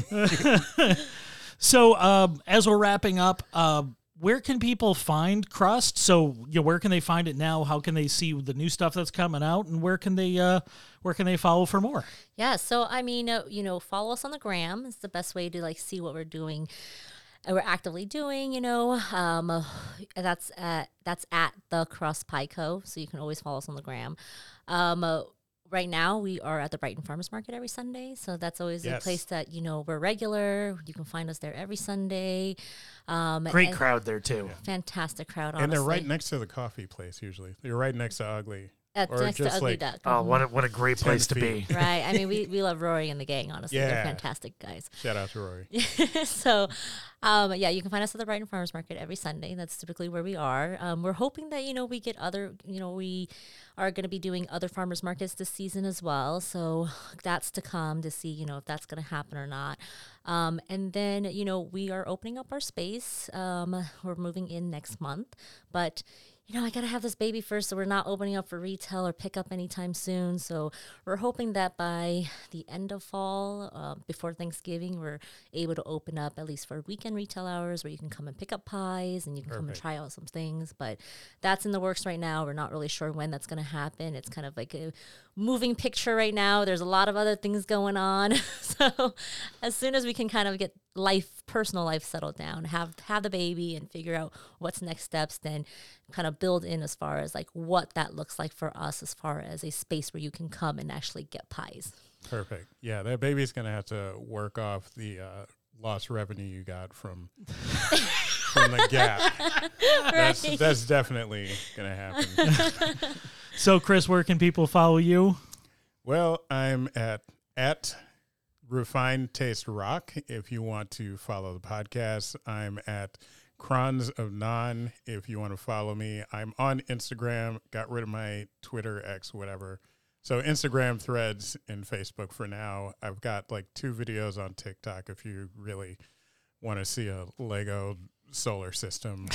So as we're wrapping up, where can people find Crust? So where can they find it now? How can they see the new stuff that's coming out, and where can they follow for more? Yeah. So, I mean, follow us on the gram. It's the best way to like see what we're doing. We're actively doing, that's at the Crust Pie Co. So you can always follow us on the gram. Right now, we are at the Brighton Farmers Market every Sunday. So that's always a Yes. place that, we're regular. You can find us there every Sunday. Great and crowd there too. Fantastic crowd, honestly. And they're right next to the coffee place usually. You're right next to Ugly. That's or next to just Ugly like- Duck. Oh, what a great 10 place to be. feet. Right. I mean, we love Rory and the gang, honestly. They're Yeah. fantastic guys. Shout out to Rory. So, you can find us at the Brighton Farmers Market every Sunday. That's typically where we are. We're hoping that, we get other, we are going to be doing other farmers markets this season as well. So that's to come to see, if that's going to happen or not. And then, we are opening up our space. We're moving in next month, but I got to have this baby first, so we're not opening up for retail or pickup anytime soon. So we're hoping that by the end of fall, before Thanksgiving, we're able to open up at least for weekend retail hours where you can come and pick up pies and you can come and Perfect. try out some things. But that's in the works right now. We're not really sure when that's going to happen. It's kind of like a moving picture right now. There's a lot of other things going on. So as soon as we can kind of get personal life settled down, have the baby and figure out what's next steps, then kind of build in as far as like what that looks like for us as far as a space where you can come and actually get pies. Perfect. Yeah, that baby's going to have to work off the lost revenue you got from the gap. That's definitely going to happen. So, Chris, where can people follow you? Well, I'm at Refined Taste Rock. If you want to follow the podcast, I'm at Crons of Non. If you want to follow me, I'm on Instagram. Got rid of my Twitter, X, whatever. So Instagram, Threads, and Facebook for now. I've got like 2 videos on TikTok if you really want to see a Lego solar system.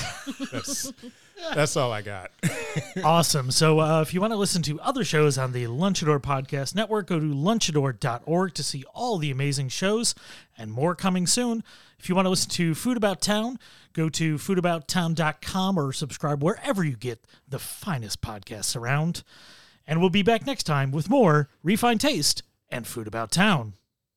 That's all I got. Awesome. So if you want to listen to other shows on the Lunchador Podcast Network, go to lunchador.org to see all the amazing shows and more coming soon. If you want to listen to Food About Town, go to foodabouttown.com or subscribe wherever you get the finest podcasts around. And we'll be back next time with more Refined Taste and Food About Town.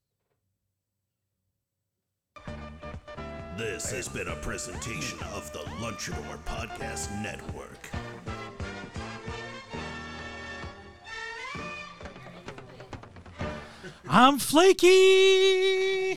This has been a presentation of the Lunchador Podcast Network. I'm flaky!